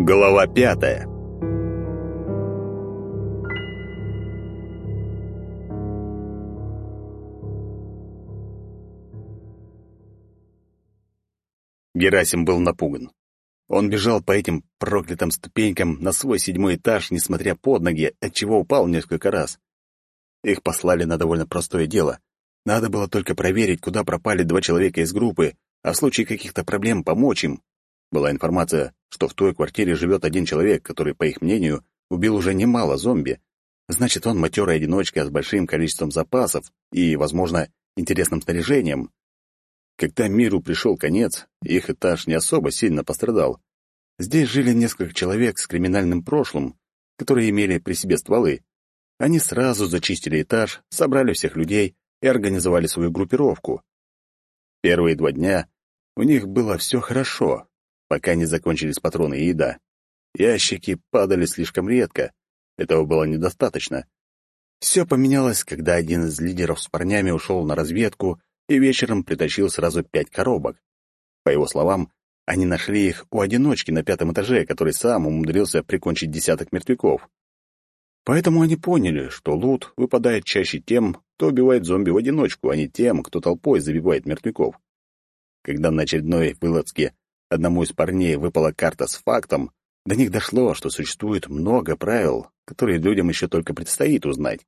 Глава 5. Герасим был напуган. Он бежал по этим проклятым ступенькам на свой 7-й этаж, несмотря под ноги, отчего упал несколько раз. Их послали на довольно простое дело. Надо было только проверить, куда пропали 2 человека из группы, а в случае каких-то проблем помочь им. Была информация, что в той квартире живет 1 человек, который, по их мнению, убил уже немало зомби. Значит, он матерый одиночка с большим количеством запасов и, возможно, интересным снаряжением. Когда миру пришел конец, их этаж не особо сильно пострадал. Здесь жили несколько человек с криминальным прошлым, которые имели при себе стволы. Они сразу зачистили этаж, собрали всех людей и организовали свою группировку. Первые 2 дня у них было все хорошо, пока не закончились патроны и еда. Ящики падали слишком редко. Этого было недостаточно. Все поменялось, когда один из лидеров с парнями ушел на разведку и вечером притащил сразу 5 коробок. По его словам, они нашли их у одиночки на 5-м этаже, который сам умудрился прикончить десяток мертвяков. Поэтому они поняли, что лут выпадает чаще тем, кто убивает зомби в одиночку, а не тем, кто толпой забивает мертвяков. Когда на очередной вылазке одному из парней выпала карта с фактом, до них дошло, что существует много правил, которые людям еще только предстоит узнать.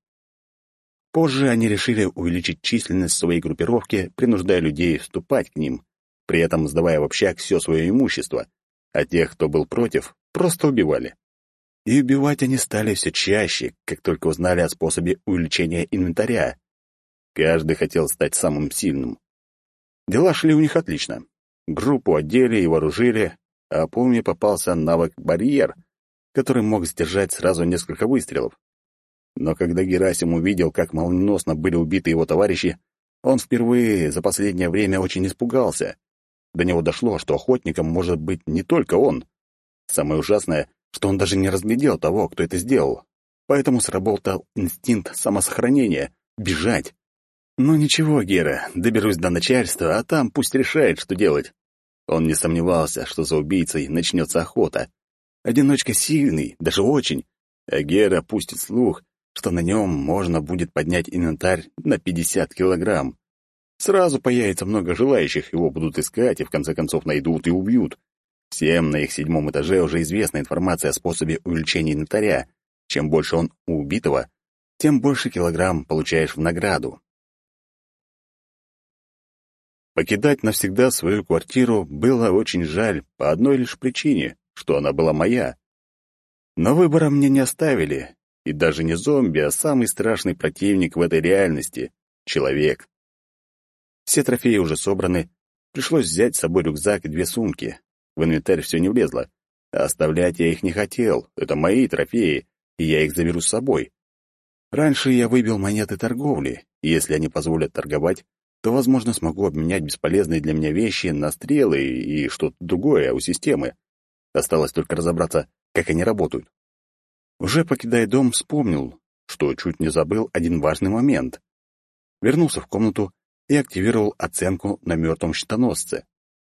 Позже они решили увеличить численность своей группировки, принуждая людей вступать к ним, при этом сдавая в общак все свое имущество, а тех, кто был против, просто убивали. И убивать они стали все чаще, как только узнали о способе увеличения инвентаря. Каждый хотел стать самым сильным. Дела шли у них отлично. Группу одели и вооружили, а Пуме попался навык «Барьер», который мог сдержать сразу несколько выстрелов. Но когда Герасим увидел, как молниеносно были убиты его товарищи, он впервые за последнее время очень испугался. До него дошло, что охотником может быть не только он. Самое ужасное, что он даже не разглядел того, кто это сделал. Поэтому сработал инстинкт самосохранения — бежать. Ну ничего, Гера, доберусь до начальства, а там пусть решает, что делать. Он не сомневался, что за убийцей начнется охота. Одиночка сильный, даже очень, а Гера пустит слух, что на нем можно будет поднять инвентарь на 50 килограмм. Сразу появится много желающих, его будут искать и в конце концов найдут и убьют. Всем на их 7-м этаже уже известна информация о способе увеличения инвентаря. Чем больше он у убитого, тем больше килограмм получаешь в награду. Покидать навсегда свою квартиру было очень жаль по одной лишь причине, что она была моя. Но выбора мне не оставили, и даже не зомби, а самый страшный противник в этой реальности — человек. Все трофеи уже собраны, пришлось взять с собой рюкзак и 2 сумки. В инвентарь все не влезло, а оставлять я их не хотел, это мои трофеи, и я их заберу с собой. Раньше я выбил монеты торговли, и если они позволят торговать, то, возможно, смогу обменять бесполезные для меня вещи на стрелы и что-то другое у системы. Осталось только разобраться, как они работают. Уже покидая дом, вспомнил, что чуть не забыл один важный момент. Вернулся в комнату и активировал оценку на мертвом щитоносце.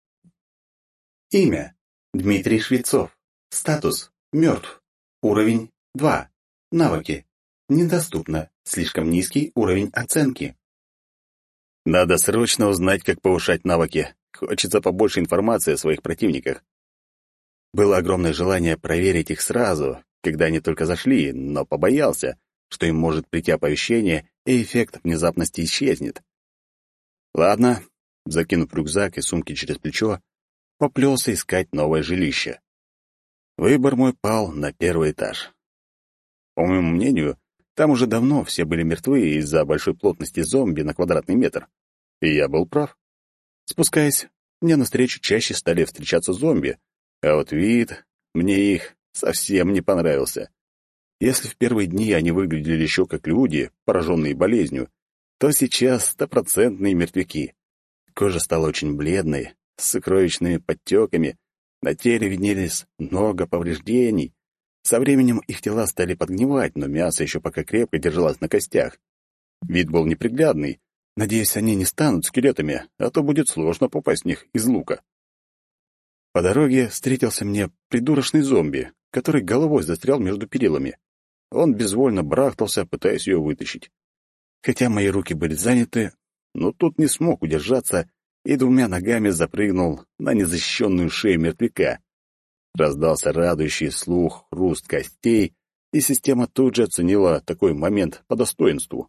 Имя: Дмитрий Швецов. Статус: мертв. Уровень: 2. Навыки: недоступно. Слишком низкий уровень оценки. Надо срочно узнать, как повышать навыки. Хочется побольше информации о своих противниках. Было огромное желание проверить их сразу, когда они только зашли, но побоялся, что им может прийти оповещение, и эффект внезапности исчезнет. Ладно, закинув рюкзак и сумки через плечо, поплелся искать новое жилище. Выбор мой пал на 1-й этаж. По моему мнению, там уже давно все были мертвы из-за большой плотности зомби на квадратный метр. И я был прав. Спускаясь, мне навстречу чаще стали встречаться зомби, а вот вид мне их совсем не понравился. Если в первые дни они выглядели еще как люди, пораженные болезнью, то сейчас 100% мертвяки. Кожа стала очень бледной, с сокровищными подтеками, на теле виднелись много повреждений. Со временем их тела стали подгнивать, но мясо еще пока крепко держалось на костях. Вид был неприглядный. Надеюсь, они не станут скелетами, а то будет сложно попасть в них из лука. По дороге встретился мне придурочный зомби, который головой застрял между перилами. Он безвольно барахтался, пытаясь ее вытащить. Хотя мои руки были заняты, но тут не смог удержаться и двумя ногами запрыгнул на незащищенную шею мертвяка. Раздался радующий слух хруст костей, и система тут же оценила такой момент по достоинству.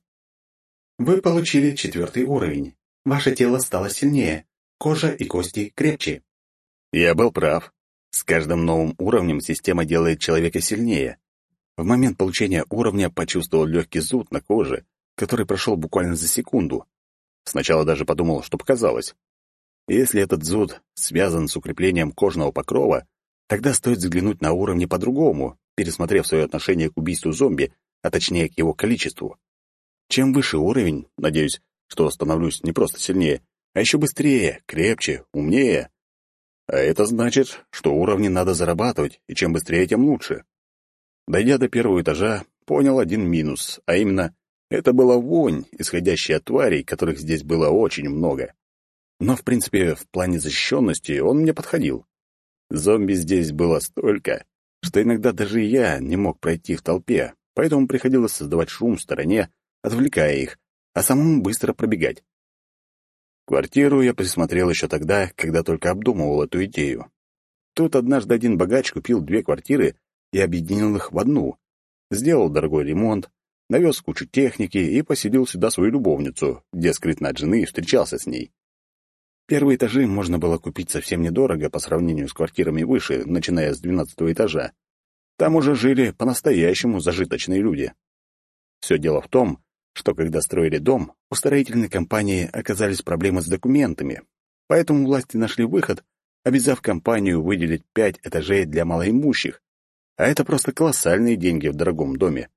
Вы получили 4 уровень. Ваше тело стало сильнее, кожа и кости крепче. Я был прав. С каждым новым уровнем система делает человека сильнее. В момент получения уровня почувствовал легкий зуд на коже, который прошел буквально за секунду. Сначала даже подумал, что показалось. Если этот зуд связан с укреплением кожного покрова, тогда стоит взглянуть на уровни по-другому, пересмотрев свое отношение к убийству зомби, а точнее к его количеству. Чем выше уровень, надеюсь, что становлюсь не просто сильнее, а еще быстрее, крепче, умнее. А это значит, что уровни надо зарабатывать, и чем быстрее, тем лучше. Дойдя до 1-го этажа, понял один минус, а именно, это была вонь, исходящая от тварей, которых здесь было очень много. Но, в принципе, в плане защищенности он мне подходил. Зомби здесь было столько, что иногда даже я не мог пройти в толпе, поэтому приходилось создавать шум в стороне, отвлекая их, а самому быстро пробегать. Квартиру я присмотрел еще тогда, когда только обдумывал эту идею. Тут однажды один богач купил 2 квартиры и объединил их в одну, сделал дорогой ремонт, навез кучу техники и поселил сюда свою любовницу, где скрытно от жены и встречался с ней. Первые этажи можно было купить совсем недорого по сравнению с квартирами выше, начиная с 12-го этажа. Там уже жили по-настоящему зажиточные люди. Все дело в том, что когда строили дом, у строительной компании оказались проблемы с документами, поэтому власти нашли выход, обязав компанию выделить 5 этажей для малоимущих, а это просто колоссальные деньги в дорогом доме.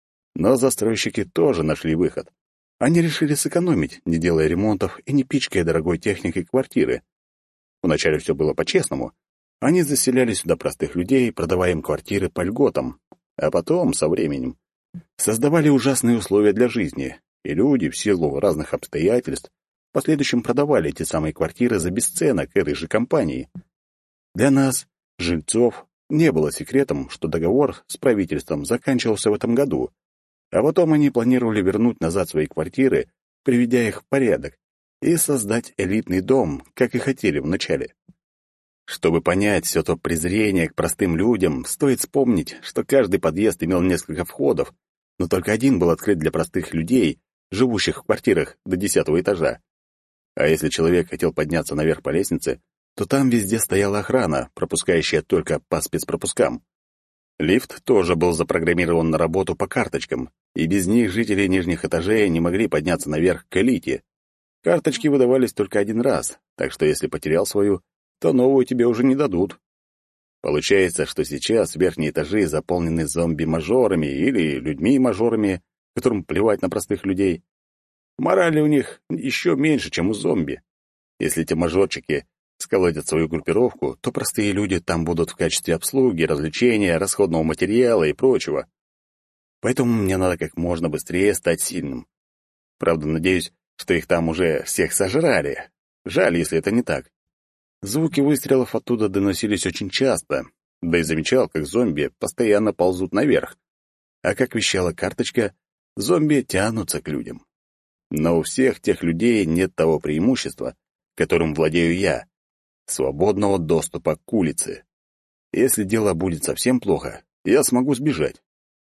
Но застройщики тоже нашли выход. Они решили сэкономить, не делая ремонтов и не пичкая дорогой техникой квартиры. Вначале все было по-честному. Они заселяли сюда простых людей, продавая им квартиры по льготам, а потом, со временем, создавали ужасные условия для жизни, и люди, в силу разных обстоятельств, в последующем продавали эти самые квартиры за бесценок этой же компании. Для нас, жильцов, не было секретом, что договор с правительством заканчивался в этом году, а потом они планировали вернуть назад свои квартиры, приведя их в порядок, и создать элитный дом, как и хотели вначале. Чтобы понять все то презрение к простым людям, стоит вспомнить, что каждый подъезд имел несколько входов, но только один был открыт для простых людей, живущих в квартирах до 10-го этажа. А если человек хотел подняться наверх по лестнице, то там везде стояла охрана, пропускающая только по спецпропускам. Лифт тоже был запрограммирован на работу по карточкам, и без них жители нижних этажей не могли подняться наверх к элите. Карточки выдавались только один раз, так что если потерял свою, то новую тебе уже не дадут. Получается, что сейчас верхние этажи заполнены зомби-мажорами или людьми-мажорами, которым плевать на простых людей. Морали у них еще меньше, чем у зомби. Если эти мажорчики сколотят свою группировку, то простые люди там будут в качестве обслуги, развлечения, расходного материала и прочего. Поэтому мне надо как можно быстрее стать сильным. Правда, надеюсь, что их там уже всех сожрали. Жаль, если это не так. Звуки выстрелов оттуда доносились очень часто, да и замечал, как зомби постоянно ползут наверх. А как вещала карточка, зомби тянутся к людям. Но у всех тех людей нет того преимущества, которым владею я — свободного доступа к улице. Если дело будет совсем плохо, я смогу сбежать.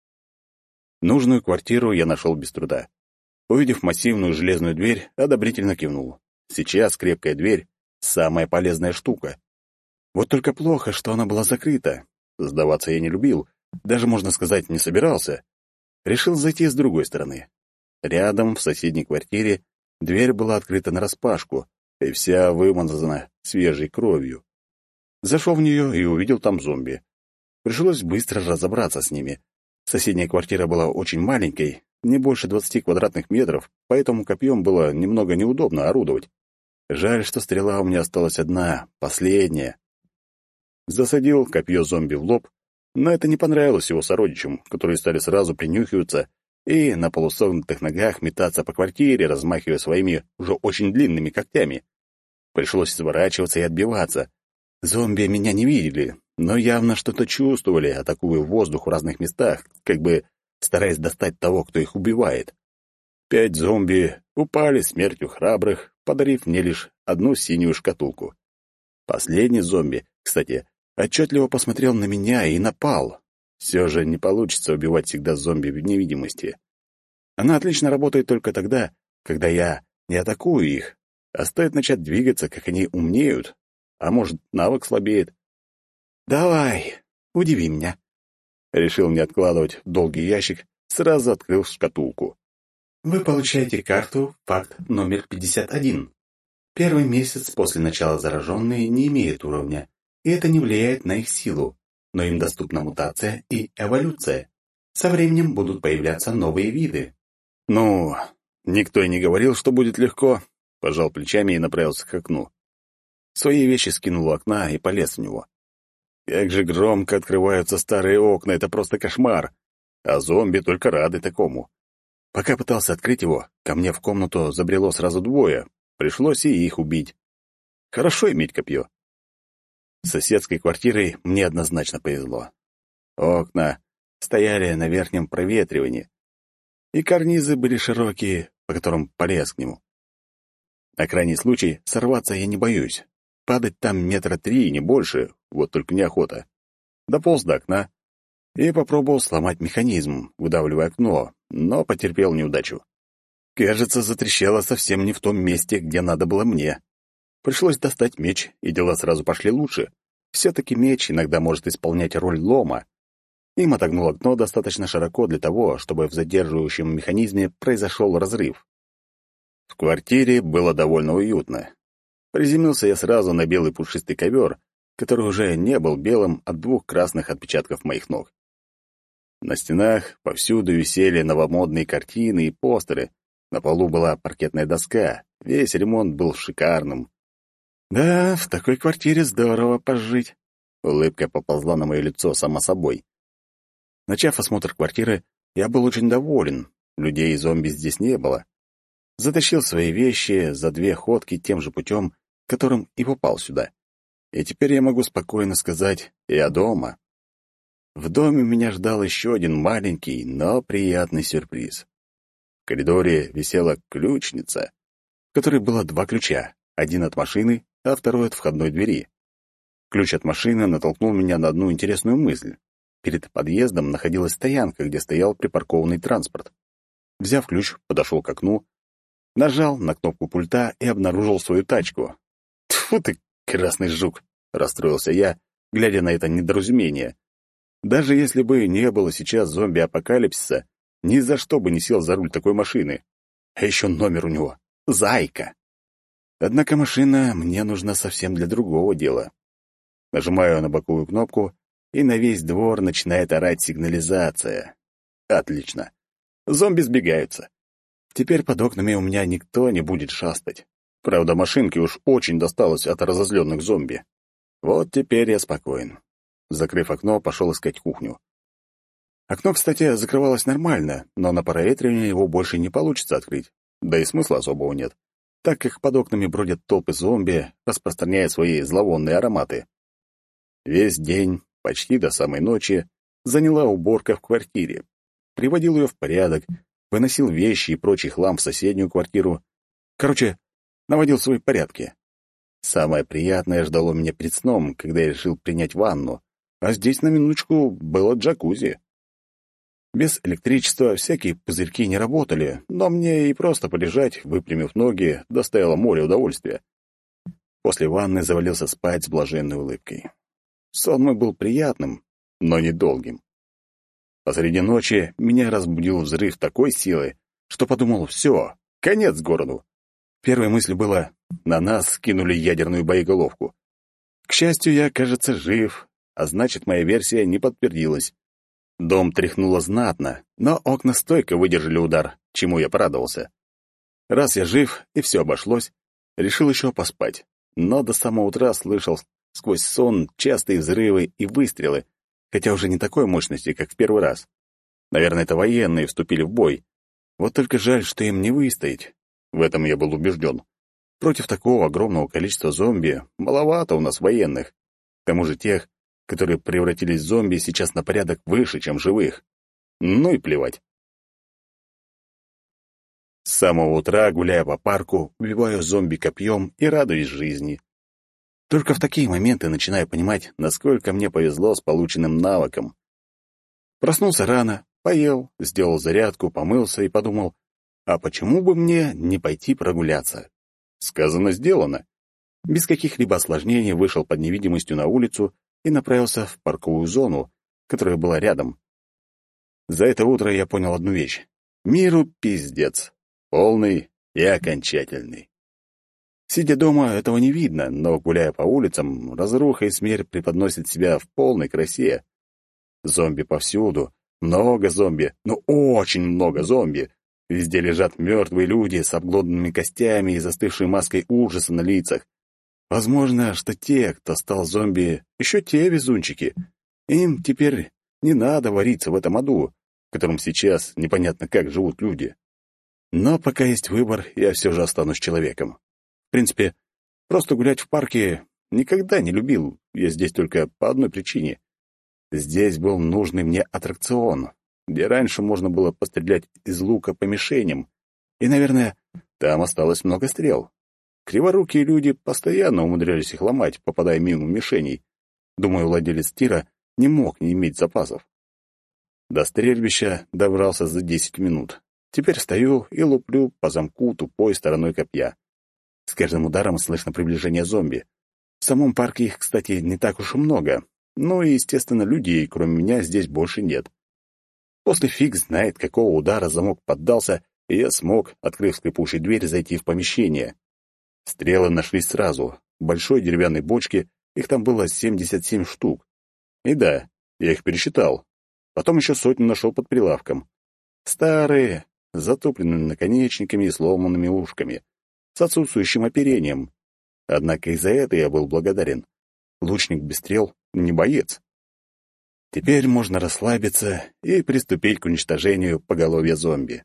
Нужную квартиру я нашел без труда. Увидев массивную железную дверь, одобрительно кивнул. Сейчас крепкая дверь — самая полезная штука. Вот только плохо, что она была закрыта. Сдаваться я не любил, даже, можно сказать, не собирался. Решил зайти с другой стороны. Рядом, в соседней квартире, дверь была открыта нараспашку, и вся вымазана свежей кровью. Зашел в нее и увидел там зомби. Пришлось быстро разобраться с ними. Соседняя квартира была очень маленькой, не больше 20 квадратных метров, поэтому копьем было немного неудобно орудовать. Жаль, что стрела у меня осталась одна, последняя. Засадил копье зомби в лоб, но это не понравилось его сородичам, которые стали сразу принюхиваться и на полусогнутых ногах метаться по квартире, размахивая своими уже очень длинными когтями. Пришлось изворачиваться и отбиваться. Зомби меня не видели, но явно что-то чувствовали, атакуя воздух в разных местах, как бы стараясь достать того, кто их убивает. 5 зомби упали смертью храбрых, подарив мне лишь одну синюю шкатулку. Последний зомби, кстати, отчетливо посмотрел на меня и напал. Все же не получится убивать всегда зомби в невидимости. Она отлично работает только тогда, когда я не атакую их, а стоит начать двигаться, как они умнеют, а может, навык слабеет. «Давай, удиви меня». Решил не откладывать в долгий ящик, сразу открыл шкатулку. Вы получаете карту «Факт номер 51». Первый месяц после начала зараженные не имеют уровня, и это не влияет на их силу, но им доступна мутация и эволюция. Со временем будут появляться новые виды. «Ну, никто и не говорил, что будет легко», — пожал плечами и направился к окну. Свои вещи скинул у окна и полез в него. Как же громко открываются старые окна, это просто кошмар. А зомби только рады такому. Пока пытался открыть его, ко мне в комнату забрело сразу 2. Пришлось и их убить. Хорошо иметь копье. С соседской квартирой мне однозначно повезло. Окна стояли на верхнем проветривании, и карнизы были широкие, по которым полез к нему. На крайний случай сорваться я не боюсь. Падать там 3 метра, не больше, вот только неохота. Дополз до окна и попробовал сломать механизм, выдавливая окно, но потерпел неудачу. Кажется, затрещало совсем не в том месте, где надо было мне. Пришлось достать меч, и дела сразу пошли лучше. Все-таки меч иногда может исполнять роль лома. Им отогнул окно достаточно широко для того, чтобы в задерживающем механизме произошел разрыв. В квартире было довольно уютно. Приземлился я сразу на белый пушистый ковер, который уже не был белым от 2 красных отпечатков моих ног. На стенах повсюду висели новомодные картины и постеры, на полу была паркетная доска, весь ремонт был шикарным. Да, в такой квартире здорово пожить. Улыбка поползла на мое лицо само собой. Начав осмотр квартиры, я был очень доволен. Людей и зомби здесь не было. Затащил свои вещи за 2 ходки тем же путем, которым и попал сюда. И теперь я могу спокойно сказать: я дома. В доме меня ждал еще один маленький, но приятный сюрприз. В коридоре висела ключница, в которой было 2 ключа, один от машины, а второй от входной двери. Ключ от машины натолкнул меня на одну интересную мысль. Перед подъездом находилась стоянка, где стоял припаркованный транспорт. Взяв ключ, подошел к окну, нажал на кнопку пульта и обнаружил свою тачку. «Тьфу ты, красный жук!» — расстроился я, глядя на это недоразумение. Даже если бы не было сейчас зомби-апокалипсиса, ни за что бы не сел за руль такой машины. А еще номер у него — «Зайка». Однако машина мне нужна совсем для другого дела. Нажимаю на боковую кнопку, и на весь двор начинает орать сигнализация. Отлично. Зомби сбегаются. Теперь под окнами у меня никто не будет шастать. Правда, машинке уж очень досталось от разозленных зомби. Вот теперь я спокоен. Закрыв окно, пошел искать кухню. Окно, кстати, закрывалось нормально, но на проветривании его больше не получится открыть. Да и смысла особого нет, так как под окнами бродят толпы зомби, распространяя свои зловонные ароматы. Весь день, почти до самой ночи, заняла уборка в квартире. Приводил ее в порядок, выносил вещи и прочий хлам в соседнюю квартиру. Короче, наводил свои порядки. Самое приятное ждало меня перед сном, когда я решил принять ванну, а здесь на минуточку было джакузи. Без электричества всякие пузырьки не работали, но мне и просто полежать, выпрямив ноги, доставило море удовольствия. После ванны завалился спать с блаженной улыбкой. Сон мой был приятным, но недолгим. Посреди ночи меня разбудил взрыв такой силы, что подумал: все, конец городу. Первой мыслью было: на нас скинули ядерную боеголовку. К счастью, я, кажется, жив, а значит, моя версия не подтвердилась. Дом тряхнуло знатно, но окна стойко выдержали удар, чему я порадовался. Раз я жив и все обошлось, решил еще поспать, но до самого утра слышал сквозь сон частые взрывы и выстрелы, хотя уже не такой мощности, как в первый раз. Наверное, это военные вступили в бой. Вот только жаль, что им не выстоять. В этом я был убежден. Против такого огромного количества зомби маловато у нас военных, К тому же тех, которые превратились в зомби, сейчас на порядок выше, чем живых. Ну и плевать. С самого утра, гуляя по парку, убиваю зомби копьем и радуюсь жизни. Только в такие моменты начинаю понимать, насколько мне повезло с полученным навыком. Проснулся рано, поел, сделал зарядку, помылся и подумал, а почему бы мне не пойти прогуляться? Сказано, сделано. Без каких-либо осложнений вышел под невидимостью на улицу и направился в парковую зону, которая была рядом. За это утро я понял одну вещь. Миру пиздец. Полный и окончательный. Сидя дома, этого не видно, но, гуляя по улицам, разруха и смерть преподносят себя в полной красе. Зомби повсюду. Много зомби, ну очень много зомби. Везде лежат мертвые люди с обглоданными костями и застывшей маской ужаса на лицах. Возможно, что те, кто стал зомби, еще те везунчики. Им теперь не надо вариться в этом аду, в котором сейчас непонятно как живут люди. Но пока есть выбор, я все же останусь человеком. В принципе, просто гулять в парке никогда не любил, я здесь только по одной причине. Здесь был нужный мне аттракцион, где раньше можно было пострелять из лука по мишеням, и, наверное, там осталось много стрел. Криворукие люди постоянно умудрялись их ломать, попадая мимо мишеней. Думаю, владелец тира не мог не иметь запасов. До стрельбища добрался за 10 минут. Теперь стою и луплю по замку тупой стороной копья. С каждым ударом слышно приближение зомби. В самом парке их, кстати, не так уж и много. Ну и, естественно, людей, кроме меня, здесь больше нет. После фиг знает, какого удара замок поддался, и я смог, открыв скрипучую дверь, зайти в помещение. Стрелы нашлись сразу. В большой деревянной бочке их там было 77 штук. И да, я их пересчитал. Потом еще сотню нашел под прилавком. Старые, с затопленными наконечниками и сломанными ушками, с отсутствующим оперением. Однако и за это я был благодарен. Лучник без стрел не боец. Теперь можно расслабиться и приступить к уничтожению поголовья зомби.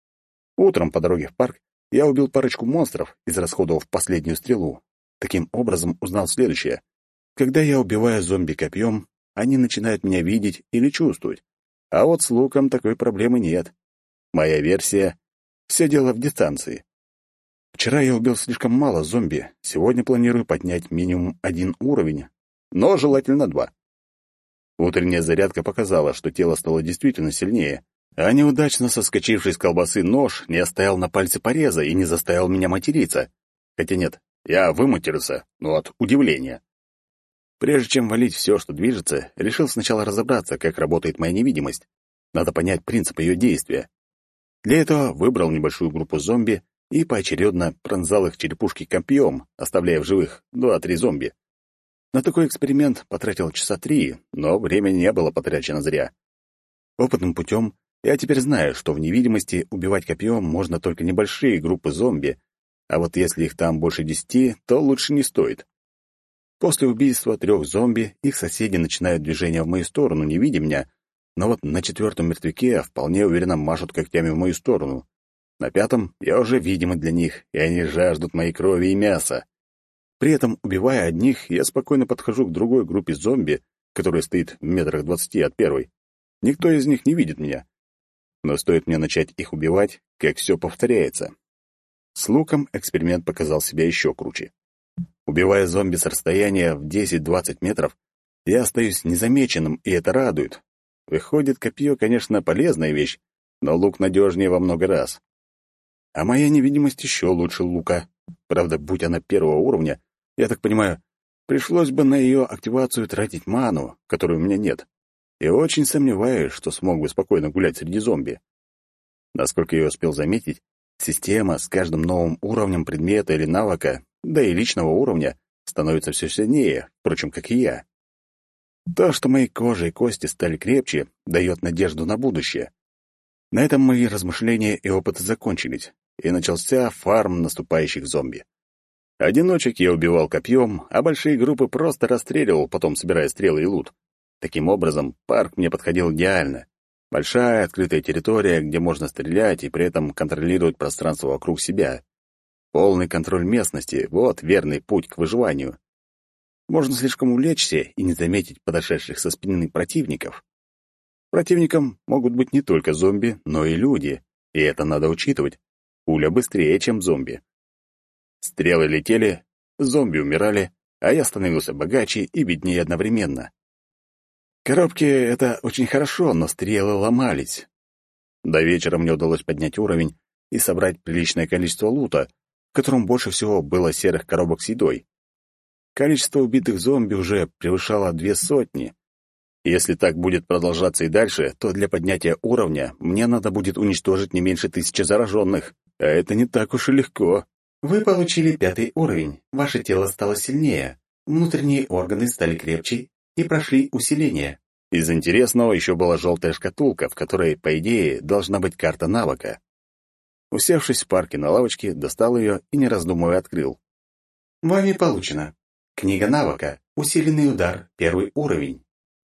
Утром по дороге в парк я убил парочку монстров, израсходовав последнюю стрелу. Таким образом узнал следующее. Когда я убиваю зомби копьем, они начинают меня видеть или чувствовать. А вот с луком такой проблемы нет. Моя версия — все дело в дистанции. Вчера я убил слишком мало зомби, сегодня планирую поднять минимум 1 уровень, но желательно 2. Утренняя зарядка показала, что тело стало действительно сильнее, а неудачно соскочивший с колбасы нож не оставил на пальце пореза и не заставил меня материться. Хотя нет, я выматерился, но от удивления. Прежде чем валить все, что движется, решил сначала разобраться, как работает моя невидимость. Надо понять принцип ее действия. Для этого выбрал небольшую группу зомби и поочередно пронзал их черепушки копьем, оставляя в живых 2-3 зомби. На такой эксперимент потратил часа 3, но время не было потрачено зря. Опытным путем я теперь знаю, что в невидимости убивать копьем можно только небольшие группы зомби, а вот если их там больше 10, то лучше не стоит. После убийства 3 зомби их соседи начинают движение в мою сторону, не видя меня, но вот на 4-м мертвяке вполне уверенно машут когтями в мою сторону. На 5-м я уже видимый для них, и они жаждут моей крови и мяса. При этом, убивая одних, я спокойно подхожу к другой группе зомби, которая стоит в метрах 20 от первой. Никто из них не видит меня. Но стоит мне начать их убивать, как все повторяется. С луком эксперимент показал себя еще круче. Убивая зомби с расстояния в 10-20 метров, я остаюсь незамеченным, и это радует. Выходит, копье, конечно, полезная вещь, но лук надежнее во много раз. А моя невидимость еще лучше лука. Правда, будь она 1-го уровня, я так понимаю, пришлось бы на ее активацию тратить ману, которой у меня нет. И очень сомневаюсь, что смог бы спокойно гулять среди зомби. Насколько я успел заметить, система с каждым новым уровнем предмета или навыка, да и личного уровня, становится все сильнее, впрочем, как и я. То, что мои кожа и кости стали крепче, дает надежду на будущее. На этом мои размышления и опыты закончились, и начался фарм наступающих зомби. Одиночек я убивал копьем, а большие группы просто расстреливал, потом собирая стрелы и лут. Таким образом, парк мне подходил идеально. Большая открытая территория, где можно стрелять и при этом контролировать пространство вокруг себя. Полный контроль местности — вот верный путь к выживанию. можно слишком увлечься и не заметить подошедших со спины противников. Противником могут быть не только зомби, но и люди, и это надо учитывать. Пуля быстрее, чем зомби. Стрелы летели, зомби умирали, а я становился богаче и беднее одновременно. Коробки — это очень хорошо, но стрелы ломались. До вечера мне удалось поднять уровень и собрать приличное количество лута, в котором больше всего было серых коробок с едой. Количество убитых зомби уже превышало 200. Если так будет продолжаться и дальше, то для поднятия уровня мне надо будет уничтожить не меньше 1000 зараженных, а это не так уж и легко. Вы получили 5 уровень, ваше тело стало сильнее, внутренние органы стали крепче и прошли усиление. Из интересного еще была желтая шкатулка, в которой, по идее, должна быть карта навыка. Усевшись в парке на лавочке, достал ее и, не раздумывая, открыл. Вами получено. Книга навыка. Усиленный удар. 1 уровень.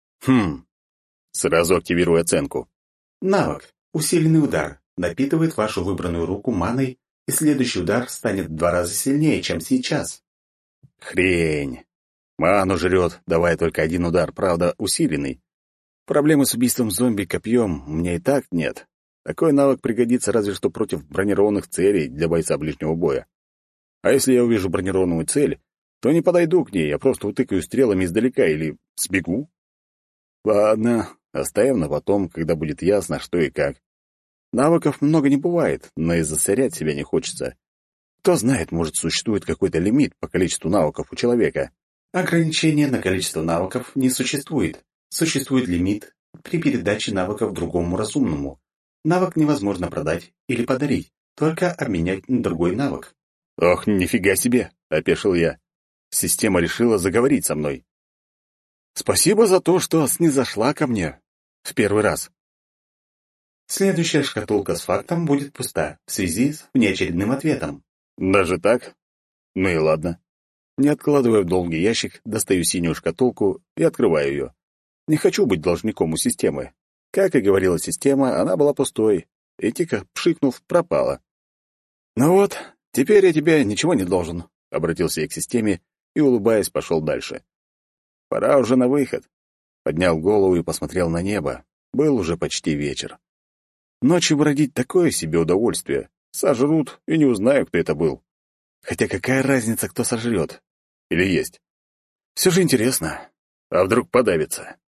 Сразу активирую оценку. Навык. Усиленный удар. Напитывает вашу выбранную руку маной, и следующий удар станет в 2 раза сильнее, чем сейчас. Хрень. Ману жрет, давая только 1 удар, правда, усиленный. Проблемы с убийством зомби копьем у меня и так нет. Такой навык пригодится разве что против бронированных целей для бойца ближнего боя. А если я увижу бронированную цель, то не подойду к ней, я просто утыкаю стрелами издалека или сбегу. Ладно, оставим на потом, когда будет ясно, что и как. Навыков много не бывает, но и засорять себя не хочется. Кто знает, может, существует какой-то лимит по количеству навыков у человека. Ограничения на количество навыков не существует. Существует лимит при передаче навыков другому разумному. Навык невозможно продать или подарить, только обменять на другой навык. «Ох, нифига себе!» — опешил я. Система решила заговорить со мной. «Спасибо за то, что снизошла ко мне в первый раз». Следующая шкатулка с фактом будет пуста в связи с внеочередным ответом. Даже так? Ну и ладно. Не откладывая в долгий ящик, достаю синюю шкатулку и открываю ее. Не хочу быть должником у системы. Как и говорила система, она была пустой, и тихо, пшикнув, пропала. «Ну вот, теперь я тебе ничего не должен», — обратился я к системе и, улыбаясь, пошел дальше. «Пора уже на выход». Поднял голову и посмотрел на небо. Был уже почти вечер. Ночью бродить такое себе удовольствие. Сожрут, и не узнаю, кто это был. Хотя какая разница, кто сожрет? Или есть? Все же интересно. А вдруг подавится?